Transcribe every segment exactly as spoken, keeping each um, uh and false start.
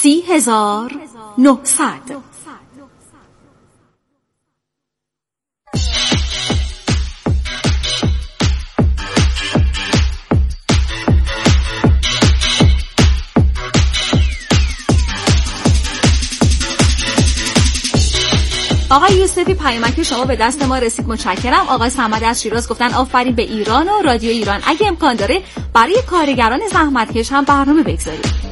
سی هزار نهصد. آقای یوسفی پیامک شما به دست ما رسید، متشکرم. آقای صمد از شیراز گفتن آفرین به ایران و رادیو ایران، اگه امکان داره برای کارگران زحمتکش هم برنامه بگذارید.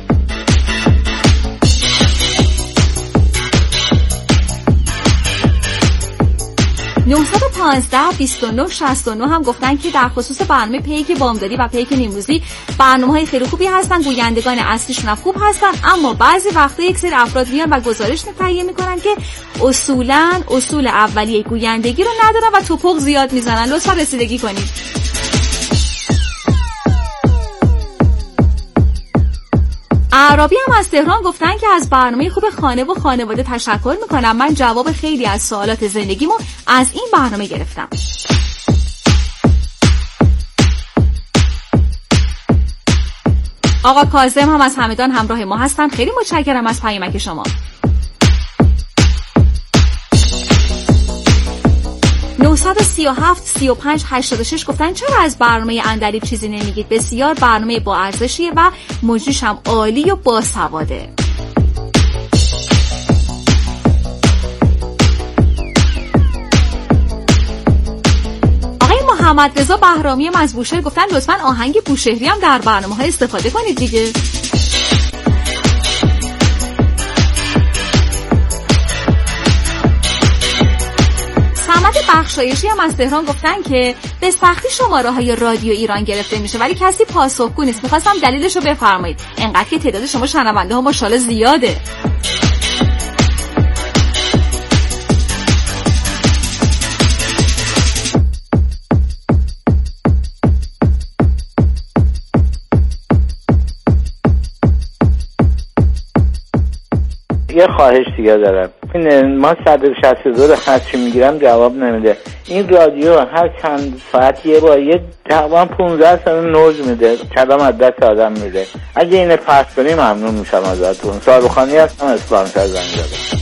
نهصد و پانزده بیست و نه شصت و نه هم گفتن که در خصوص برنامه پیک بامدادی و پیک نیمروزی برنامه‌های خیلی خوبی هستن، گویندگان اصلیشون هم خوب هستن، اما بعضی وقتا یک سری افراد میان و گزارش تهیه میکنن که اصولاً اصول اولیه گویندگی رو ندارن و توپق زیاد میزنن. لطفا رسیدگی کنید. عربی هم از تهران گفتن که از برنامه خوب خانه و خانواده تشکر میکنم. من جواب خیلی از سوالات زندگیمو از این برنامه گرفتم. آقا کاظم هم از همدان همراه ما هستن، خیلی متشکرم از پیامک شما. نهصد و سی و هفت سی و پنج هشتاد و شش گفتن چرا از برنامه عندلیب چیزی نمیگید؟ بسیار برنامه با ارزشیه و مجریش هم عالی و باسواده. آقای محمد رضا بهرامی از بوشهر گفتن لطفاً آهنگ بوشهری هم در برنامه‌ها استفاده کنید دیگه. محمد بخشایشی هم از تهران گفتن که به سختی شماره های رادیو ایران گرفته میشه ولی کسی پاسخگو نیست. میخواستم دلیلش رو بفرمایید. انقدر که تعداد شما شنونده ها ماشاءالله زیاده. یه خواهش دیگه دارم. ما صد و شصت و دو رو هرچی میگیرم جواب نمیده. این رادیو هر چند ساعت یه بار یه تقریبا پانزده سال نوز میده، کلام از دست آدم میده. اگه اینه پس کنی ممنون میشم ازتون. صاحبخانی هستم، اسلام شهر زنگ زدم.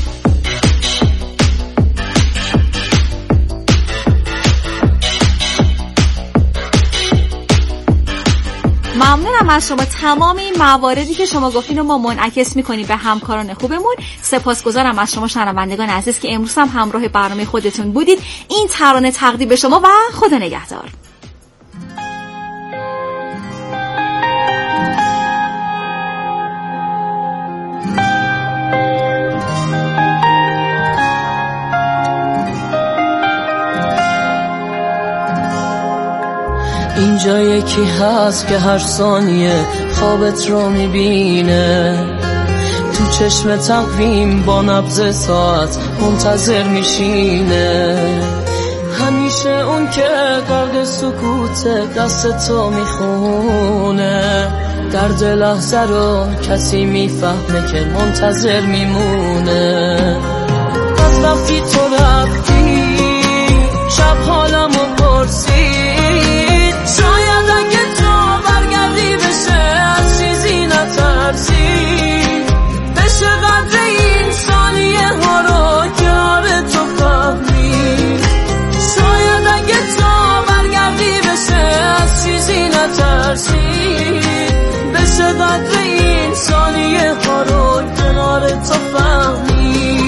ممنونم از شما. تمام این مواردی که شما گفتین رو ما منعکس میکنیم به همکاران خوبمون. سپاسگزارم از شما شنوندگان عزیز که امروز هم همراه برنامه خودتون بودید. این ترانه تقدیم به شما و خدا نگهدار. اینجا یکی هست که هر ثانیه خوابت رو میبینه، تو چشم تقویم با نبض ساعت منتظر میشینه، همیشه اون که غرق سکوت دست تو میخونه، درد لحظه رو کسی میفهمه که منتظر میمونه. از وقتی تو رفتی شب حالمو پرسید، شاید اگه تو برگردی بشه از چیزی نترسی، بشه قدر این ثانیه ها رو که آره تو فهمی، شاید اگه تو برگردی بشه از چیزی نترسی، بشه قدر این ثانیه ها رو که آره تو فهمی.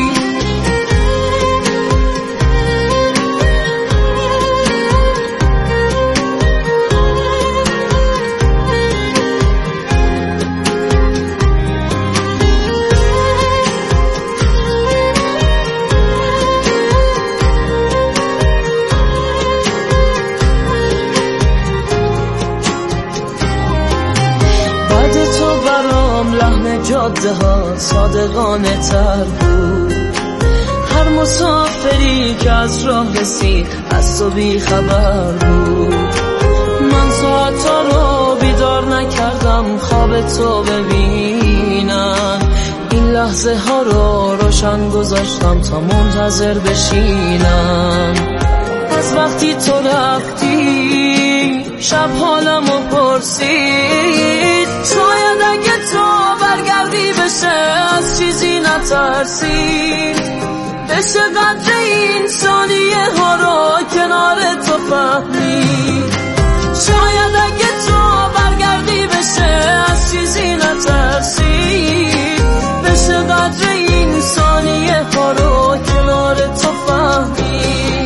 جاده ها صادقانه تر بود، هر مسافری که از راه رسید از تو بی خبر بود، من ساعتا رو بیدار نکردم خواب تو ببینم، این لحظه ها رو روشن گذاشتم تا منتظر بشینم. از وقتی تو رفتی شب حالمو پرسید، شاید اگه تو برگردی به بشه از چیزی نترسید، بشه قدر این ثانیه ها رو کنار تو فهمید. شاید اگه تو برگردی بشه از چیزی نترسید، بشه قدر این ثانیه ها رو کنار تو فهمید.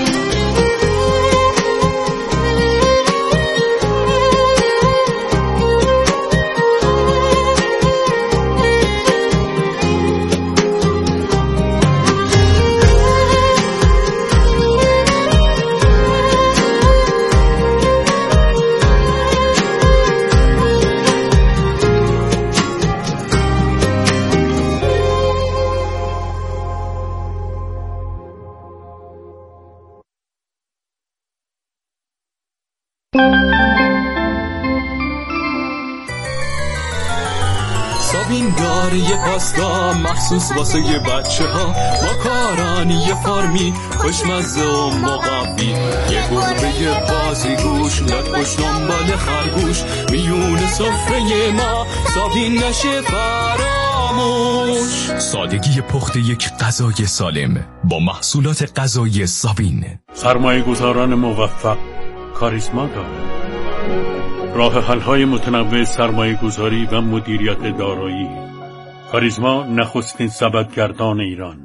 سابین داره یه پاستا مخصوص واسه یه بچه ها، با کارانی یه فارمی خوشمزه و مقابی، یه گربه بازی گوش لط خوش دنبال خرگوش، میون صفحه ما سابین نشه فراموش. سادگی پخت یک غذای سالم با محصولات غذایی سابین. سرمایه گذاران موفق کاریسما دارند. راه حل‌های متنوع سرمایه‌گذاری و مدیریت دارایی. کاریزما نخستین سبدگردان ایران.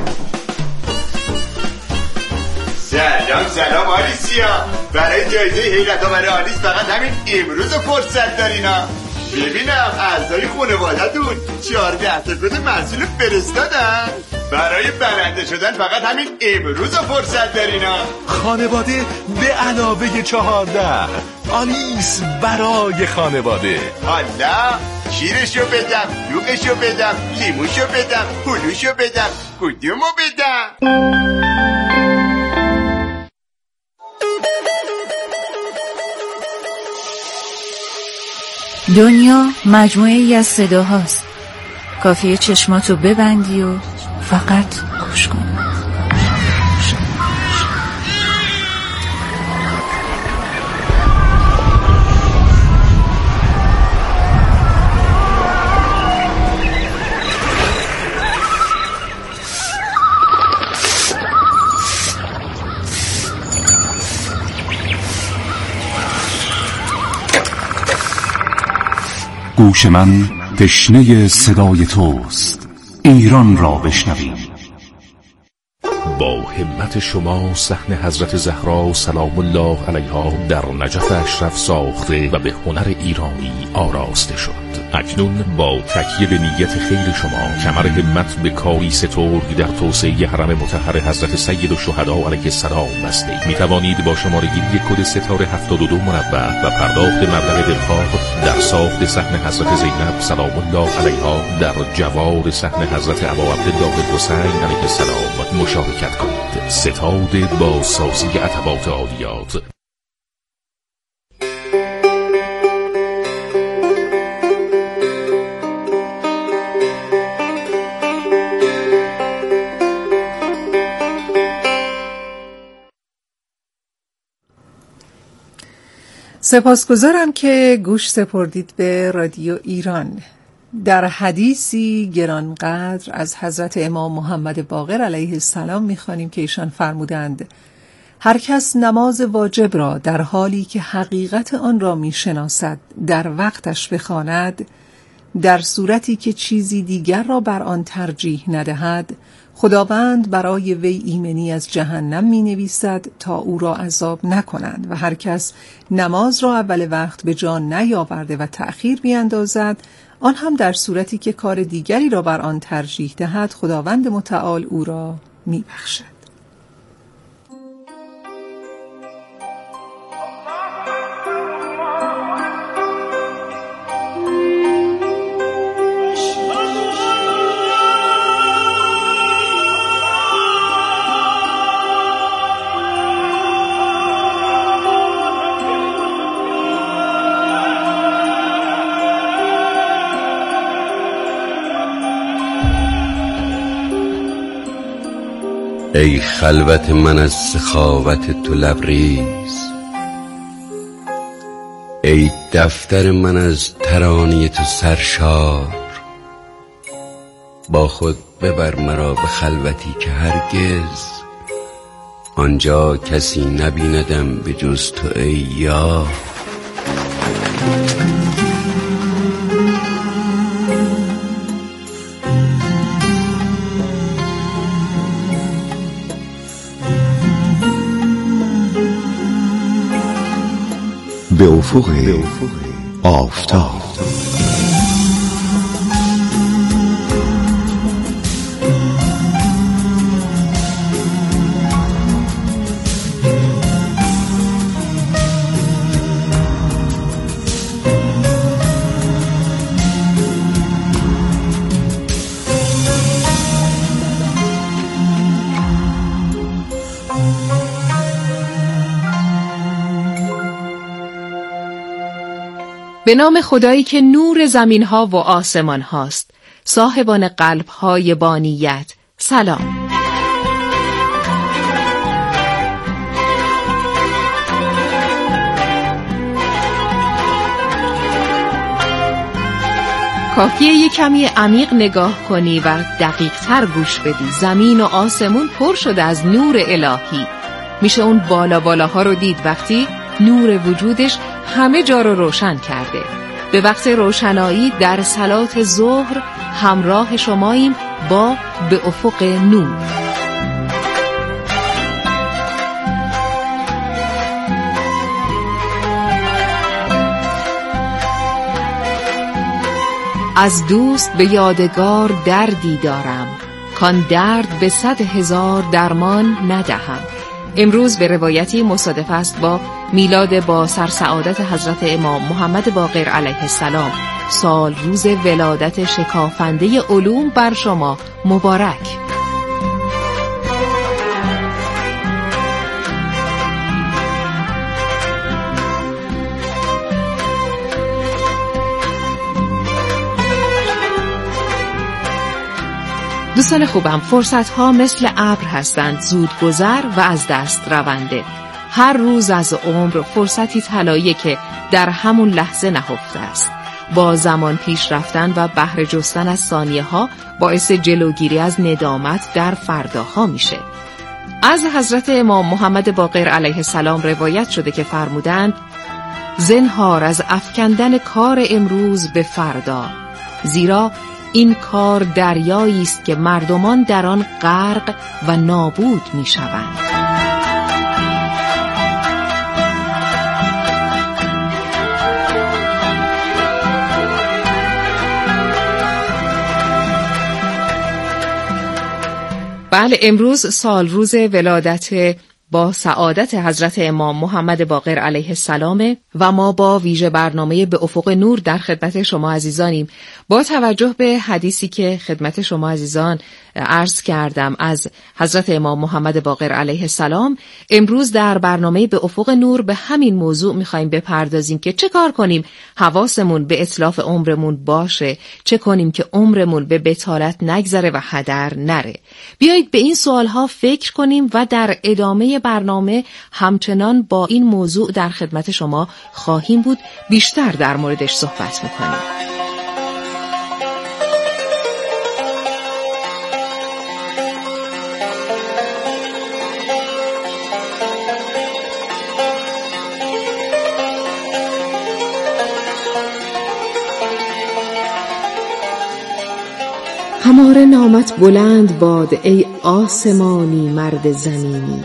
سلام سلام آلیسیا، برای جایزه حیرت آور آلیس فقط همین امروز فرصت دارینا. ببینم اعضای خانواده‌تون چهارده تا کد محصول فرستادن. برای برنده شدن فقط همین امروز فرصت دارینا. خانواده به علاوه چهارده. آلیس برای خانواده. حالا شیرشو بدم، دوغشو بدم، لیموشو بدم، هلوشو بدم، کدومو بدم؟ دنیا مجموعه ای از صداهاست. کافیه چشماتو ببندی و فقط گوش کن. گوش من تشنه صدای توست. ایران را بشنویم. با همت شما صحن حضرت زهرا سلام الله علیها در نجف اشرف ساخته و به هنر ایرانی آراسته شد. اکنون با تکیه به نیت خیر شما کمر همت به کاری سترگ در توسعه حرم مطهر حضرت سید الشهدا علیه السلام بسته. می توانید با شماره‌گیری کد ستاره هفتاد و دو مربع و پرداخت مبلغ دلخواه در ساخت صحن حضرت زینب سلام الله علیها در جوار صحن حضرت ابا عبدالله الحسین علیه السلام مشارکت کنید. ستاد با سازی عتبات عالیات. سپاسگزارم که گوش سپردید به رادیو ایران. در حدیثی گرانقدر از حضرت امام محمد باقر علیه السلام می‌خوانیم که ایشان فرمودند: هر کس نماز واجب را در حالی که حقیقت آن را می‌شناسد در وقتش بخواند، در صورتی که چیزی دیگر را بر آن ترجیح ندهد، خداوند برای وی ایمنی از جهنم می نویسد تا او را عذاب نکنند. و هر کس نماز را اول وقت به جا نیاورده و تأخیر بیاندازد، آن هم در صورتی که کار دیگری را بر آن ترجیح دهد، خداوند متعال او را می بخشد. ای خلوت من از سخاوت تو لبریز، ای دفتر من از ترانه تو سرشار، با خود ببر مرا به خلوتی که هرگز آنجا کسی نبیندم به جز تو ای یار. به افق آفتاب. به نام خدایی که نور زمین ها و آسمان هاست، صاحبان قلب های بانیت، سلام. کافیه یک کمی عمیق نگاه کنی و دقیق تر گوش بدی. زمین و آسمون پر شده از نور الهی. میشه اون بالا بالاها رو دید وقتی نور وجودش همه جا رو روشن کرده. به وقت روشنایی در صلات ظهر همراه شماییم با به افق نور. از دوست به یادگار دردی دارم، کان درد به صد هزار درمان ندهم. امروز به روایتی مصادف است با میلاد با سرسعادت حضرت امام محمد باقر علیه السلام. سال روز ولادت شکافنده علوم بر شما مبارک. دوستان خوبم، فرصت‌ها مثل ابر هستند، زود گذر و از دست رونده. هر روز از عمر فرصتی طلایی که در همون لحظه نهفته است. با زمان پیش رفتن و بهره جستن از ثانیه‌ها باعث جلوگیری از ندامت در فرداها میشه. از حضرت امام محمد باقر علیه السلام روایت شده که فرمودند: زنهار از افکندن کار امروز به فردا، زیرا این کار دریایی است که مردمان در آن غرق و نابود میشوند. بله، امروز سال روز ولادت با سعادت حضرت امام محمد باقر علیه السلام و ما با ویژه برنامه به افق نور در خدمت شما عزیزانیم. با توجه به حدیثی که خدمت شما عزیزان عرض کردم از حضرت امام محمد باقر علیه السلام، امروز در برنامه به افق نور به همین موضوع میخوایم بپردازیم که چه کار کنیم حواسمون به اتلاف عمرمون باشه، چه کنیم که عمرمون به بطالت نگذره و هدر نره. بیایید به این سوالها فکر کنیم و در ادامه برنامه همچنان با این موضوع در خدمت شما خواهیم بود، بیشتر در موردش صحبت میکنیم. هماره نامت بلند باد ای آسمانی مرد زمینی،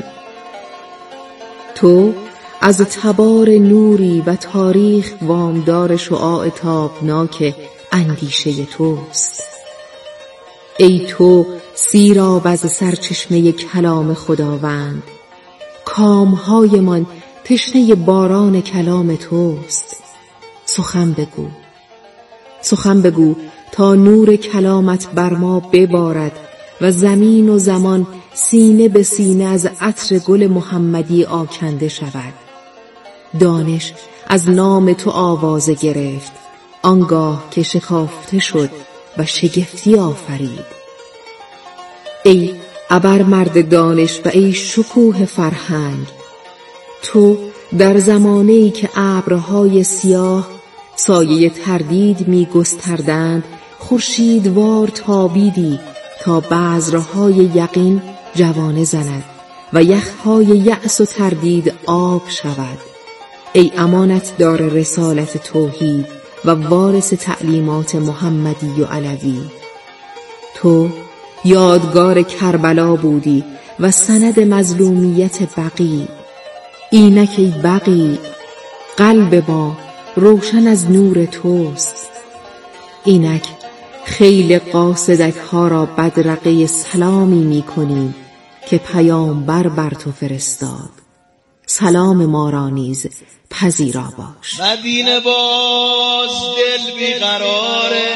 تو از تبار نوری و تاریخ وامدار شعاع تابناک اندیشه توست. ای تو سیراب از سرچشمه کلام خداوند، کامهای من تشنه باران کلام توست. سخن بگو، سخن بگو تا نور کلامت بر ما ببارد و زمین و زمان سینه به سینه از عطر گل محمدی آکنده شود. دانش از نام تو آوازه گرفت، آنگاه که شکافته شد و شگفتی آفرید. ای ابرمرد دانش و ای شکوه فرهنگ، تو در زمانه‌ای که ابرهای سیاه سایه تردید می گستردند خورشیدوار تابیدی تا بذرهای یقین جوانه زند و یخهای یأس و تردید آب شود. ای امانت دار رسالت توحید و وارث تعلیمات محمدی و علوی، تو یادگار کربلا بودی و سند مظلومیت بقی. اینک ای بقی قلب ما روشن از نور توست. اینک خیل قاصدک ها را بدرقه سلامی می کنیم که پیامبر بر تو فرستاد. سلام ما را نیز پذیرا باش. مدینه باز دل بیقراره،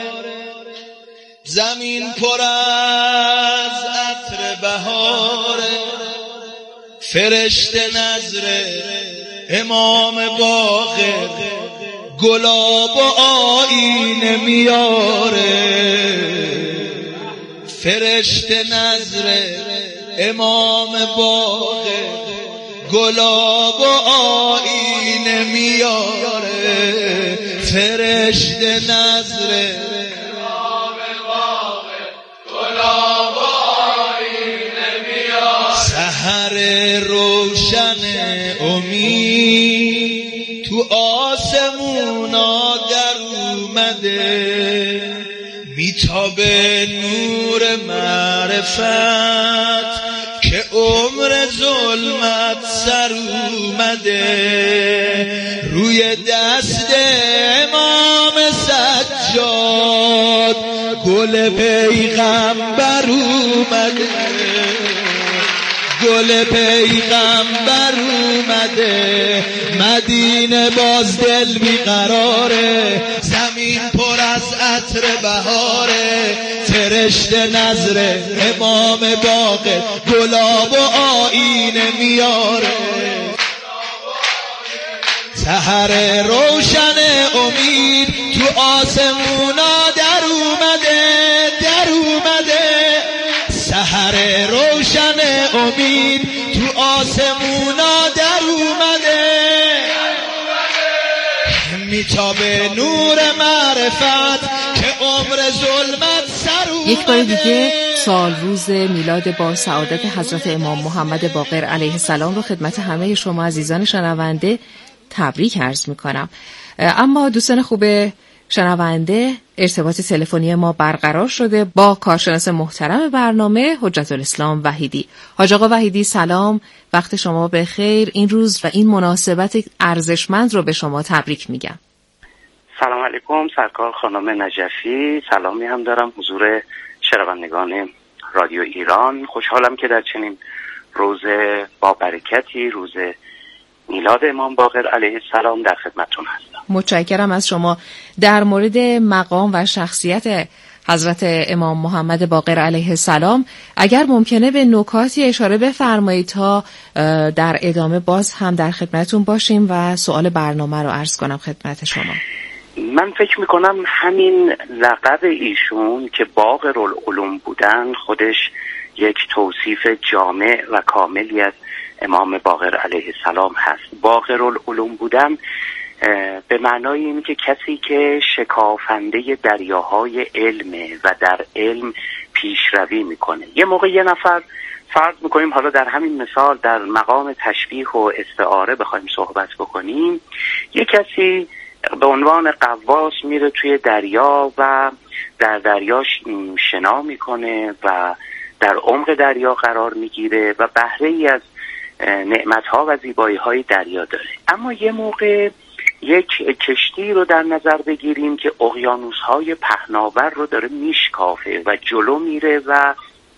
زمین پر از عطر بهاره، فرشته نظر امام باقر گلاب و آینه میاره. فرشته نظر امام باقر گلاب و آینه میاره. فرشته نظر امام باقر گلاب و آینه میاره. سحر روشن امید تو آسمونا در اومده، میتابه نور معرفت که عمر ظلمت سر اومده. روی دست امام سجاد گل پیغمبر اومده، گل پیغمبر اومده. مدینه باز دل بیقراره، زمین پر از عطر بهاره. فرشته نظر امام باقر گلاب و آینه میاره. سحر روشن امید تو آسمونا در اومده، در اومده. سحر روشن امید تو آسمونا در اومده، میتابه نور معرفت که عمر ظلمت سر اومده. یک بار دیگه سال روز میلاد با سعادت حضرت امام محمد باقر علیه السلام رو خدمت همه شما عزیزان شنونده تبریک عرض میکنم. اما دوستان خوب شنونده، ارتباط تلفنی ما برقرار شده با کارشناس محترم برنامه حجت الاسلام وحیدی. حاج آقا وحیدی سلام، وقت شما بخیر. این روز و این مناسبت ارزشمند رو به شما تبریک میگم. سلام علیکم سرکار خانم نجفی، سلامی هم دارم حضور شنوندگان رادیو ایران. خوشحالم که در چنین روز با برکتی، روز میلاد امام باقر علیه السلام در خدمتتون هستم. متشکرم از شما. در مورد مقام و شخصیت حضرت امام محمد باقر علیه السلام اگر ممکنه به نکاتی اشاره بفرمایید تا در ادامه باز هم در خدمتتون باشیم و سوال برنامه رو عرض کنم خدمت شما. من فکر میکنم همین لقب ایشون که باقرالعلوم بودن خودش یک توصیف جامع و کاملی از امام باقر علیه السلام هست. باقرالعلوم بودن به معنای این که کسی که شکافنده دریاهای علمه و در علم پیشروی میکنه. یه موقع یه نفر فرض میکنیم، حالا در همین مثال در مقام تشبیه و استعاره بخوایم صحبت بکنیم، یه کسی به عنوان غواص میره توی دریا و در دریاش شنا میکنه و در عمق دریا قرار میگیره و بهره ای از نعمتها و زیبایی های دریا داره. اما یه موقع یک کشتی رو در نظر بگیریم که اقیانوس های پهناور رو داره میشکافه و جلو میره و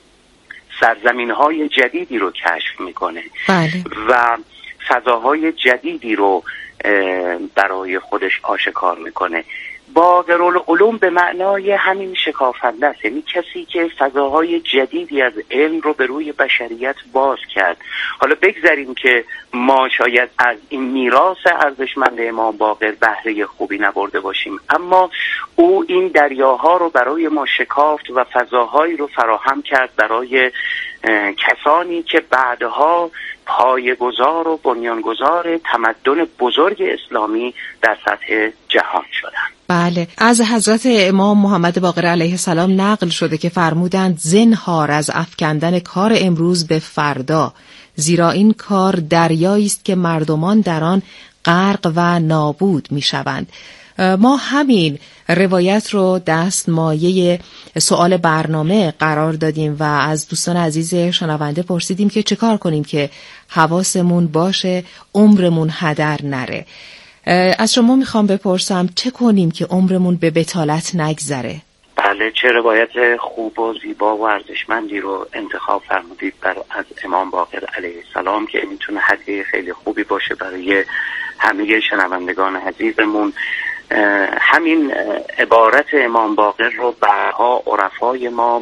سرزمین های جدیدی رو کشف میکنه. بله. و فضاهای جدیدی رو برای خودش آشکار میکنه. باقرالعلوم به معنای همین شکافنده است، یعنی کسی که فضاهای جدیدی از علم رو به روی بشریت باز کرد. حالا بگذاریم که ما شاید از این میراث ارزشمند امام باقر بهره خوبی نبرده باشیم، اما او این دریاها رو برای ما شکافت و فضاهایی رو فراهم کرد برای کسانی که بعدها پایه‌گذار و بنیانگذار تمدن بزرگ اسلامی در سطح جهان شدند. بله، از حضرت امام محمد باقر علیه السلام نقل شده که فرمودند زنهار از افکندن کار امروز به فردا، زیرا این کار دریایی است که مردمان در آن غرق و نابود میشوند. ما همین روایت رو دست مایه سوال برنامه قرار دادیم و از دوستان عزیز شنونده پرسیدیم که چه کار کنیم که حواسمون باشه عمرمون هدر نره. از شما میخوام بپرسم چه کنیم که عمرمون به بطالت نگذره؟ بله، چه روایت خوب و زیبا و ارزشمندی رو انتخاب فرمودید بر از امام باقر علیه السلام که میتونه هدیه خیلی خوبی باشه برای همه شنوندگان عزیزمون. همین عبارت امام باقر رو بعدها عرفای ما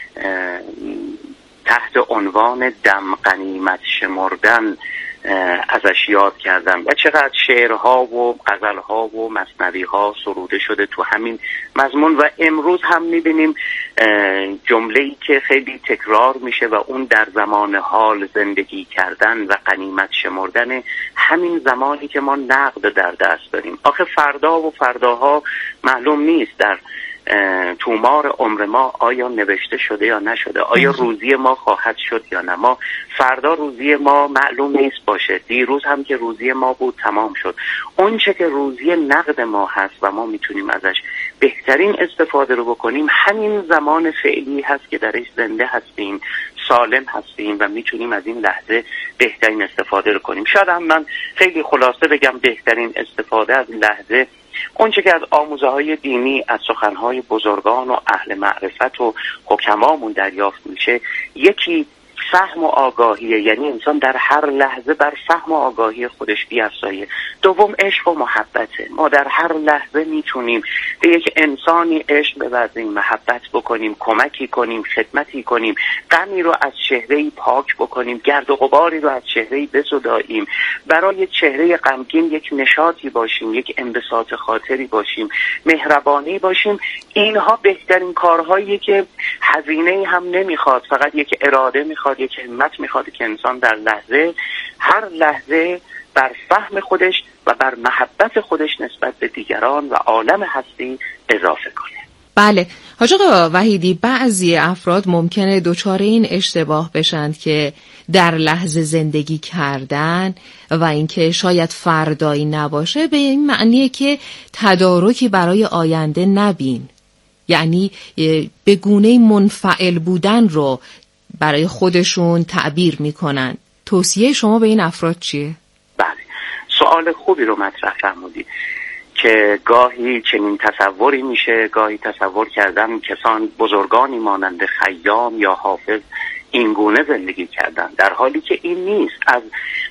تحت عنوان دم غنیمت شمردن ازش یاد کردن و چقدر شعرها و غزلها و مثنویها سروده شده تو همین مضمون و امروز هم میبینیم جمله‌ای که خیلی تکرار میشه و اون در زمان حال زندگی کردن و غنیمت شمردن همین زمانی که ما نقد در دست داریم. آخه فردا و فرداها معلوم نیست در تومار عمر ما آیا نوشته شده یا نشده، آیا روزی ما خواهد شد یا نه. ما فردا روزی ما معلوم نیست باشه، دیروز هم که روزی ما بود تمام شد. اون چه که روزی نقد ما هست و ما میتونیم ازش بهترین استفاده رو بکنیم همین زمان فعلی هست که درش زنده هستیم، سالم هستیم و میتونیم از این لحظه بهترین استفاده رو کنیم. شاید هم من خیلی خلاصه بگم بهترین استفاده از لحظه اونچه که از آموزه های دینی، از سخنهای بزرگان و اهل معرفت و حکمامون دریافت میشه، یکی فهم و آگاهیه، یعنی انسان در هر لحظه بر فهم و آگاهی خودش بیافزایه. دوم عشق و محبته، ما در هر لحظه میتونیم به یک انسانی عشق بورزیم، محبت بکنیم، کمکی کنیم، خدمتی کنیم، غمی رو از چهره‌ای پاک بکنیم، گرد و غباری رو از چهره‌ای بزداییم، برای چهره غمگین یک نشاطی باشیم، یک انبساط خاطری باشیم، مهربانی باشیم. اینها بهترین کارهایی که هزینه‌ای هم نمیخواد، فقط یک اراده میخواد، یک همت میخواد که انسان در لحظه هر لحظه بر فهم خودش و بر محبت خودش نسبت به دیگران و عالم هستی اضافه کنه. بله حاج آقا وحیدی، بعضی افراد ممکنه دچار این اشتباه بشند که در لحظه زندگی کردن و اینکه شاید فردایی نباشه به این معنیه که تدارکی برای آینده نبین، یعنی به گونه منفعل بودن رو برای خودشون تعبیر میکنن. توصیه شما به این افراد چیه؟ بله، سوال خوبی رو مطرح فرمودید که گاهی چنین تصوری میشه، گاهی تصور کردن کسان بزرگانی مانند خیام یا حافظ این گونه زندگی کردن، در حالی که این نیست. از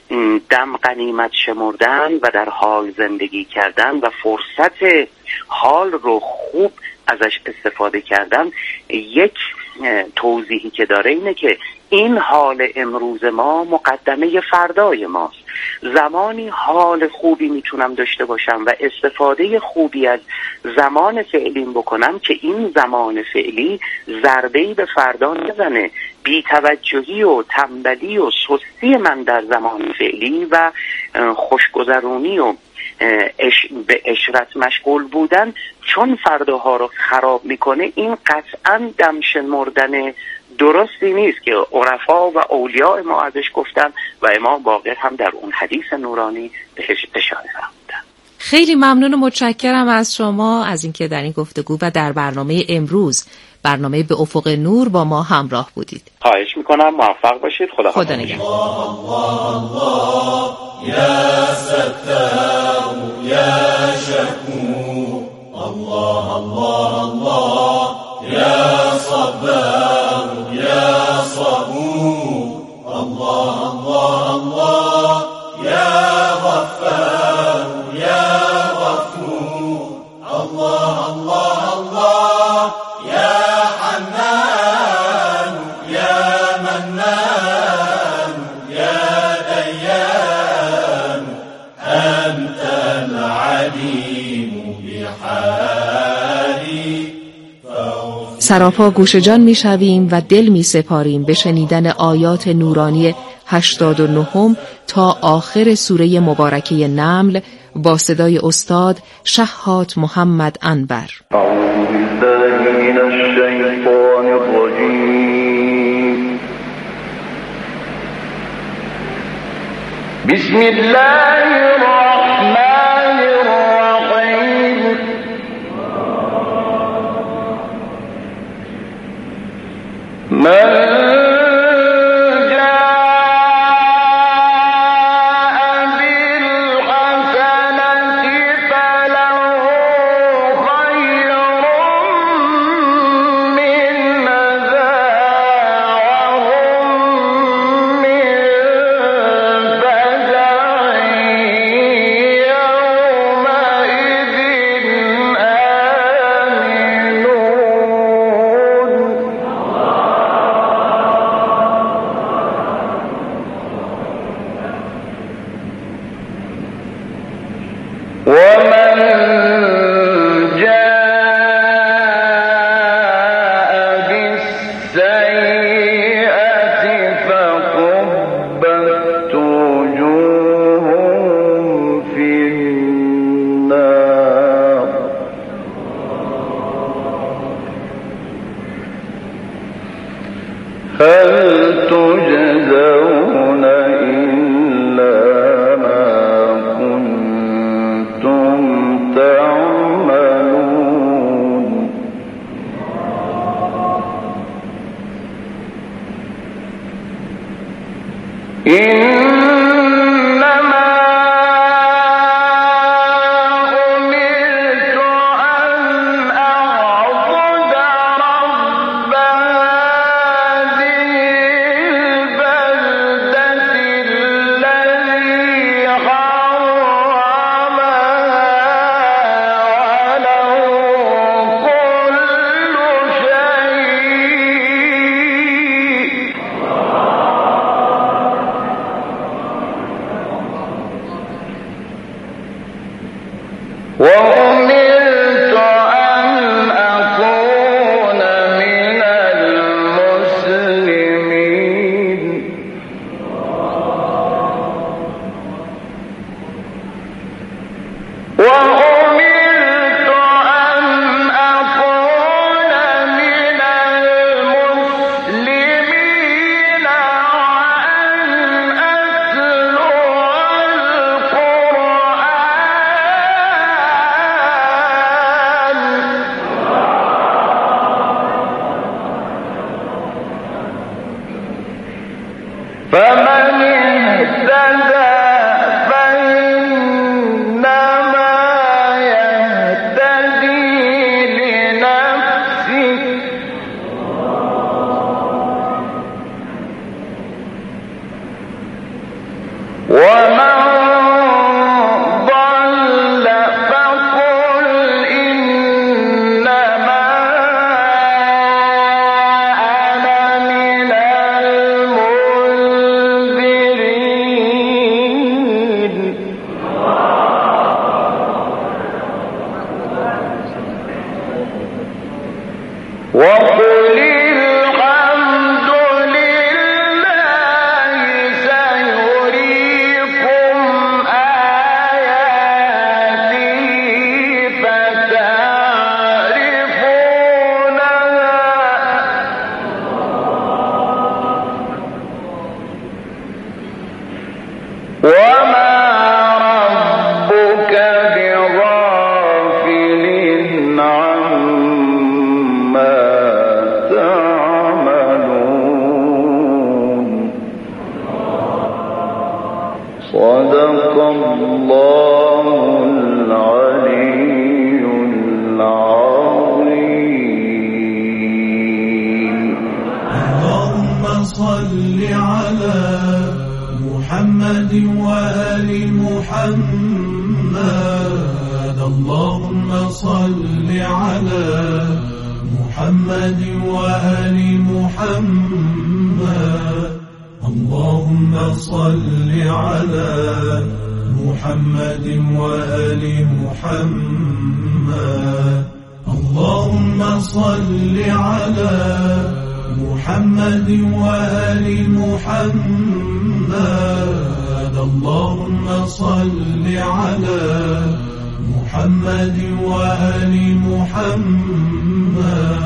دم غنیمت شمردن و در حال زندگی کردن و فرصت حال رو خوب ازش استفاده کردن، یک توضیحی که داره اینه که این حال امروز ما مقدمه فردای ماست. زمانی حال خوبی میتونم داشته باشم و استفاده خوبی از زمان فعلیم بکنم که این زمان فعلی ضربه‌ای به فردا نزنه. بی‌توجهی و تنبلی و سستی من در زمان فعلی و خوشگذرونی و اش به عشرت مشغول بودن چون فرداها رو خراب میکنه، این قطعا دم شمردن درستی نیست که عرفا و اولیاء ما ازش گفتن و امام باقر هم در اون حدیث نورانی بهش اشاره فرمودن. خیلی ممنون و متشکرم از شما از اینکه در این گفتگو و در برنامه امروز، برنامه به افق نور، با ما همراه بودید. خواهش میکنم، موفق باشید. خدا خدا نگهدار. یا ستار یا شکور، الله الله الله یا صبر یا صبور، الله الله الله یا غفار یا غفور، الله الله الله یا حنان یا منان یا دیان، انت العلیم بحالی. سراپا گوش جان می شویم و دل می سپاریم به شنیدن آیات نورانی هشتاد و نهم تا آخر سوره مبارکه نمل با صدای استاد شهات محمد انور. اعوذ بالله من الشیطان الرجیم. بسم الله الرحمن الرحیم. من اللهم صل على محمد وآل محمد اللهم صل على محمد وآل محمد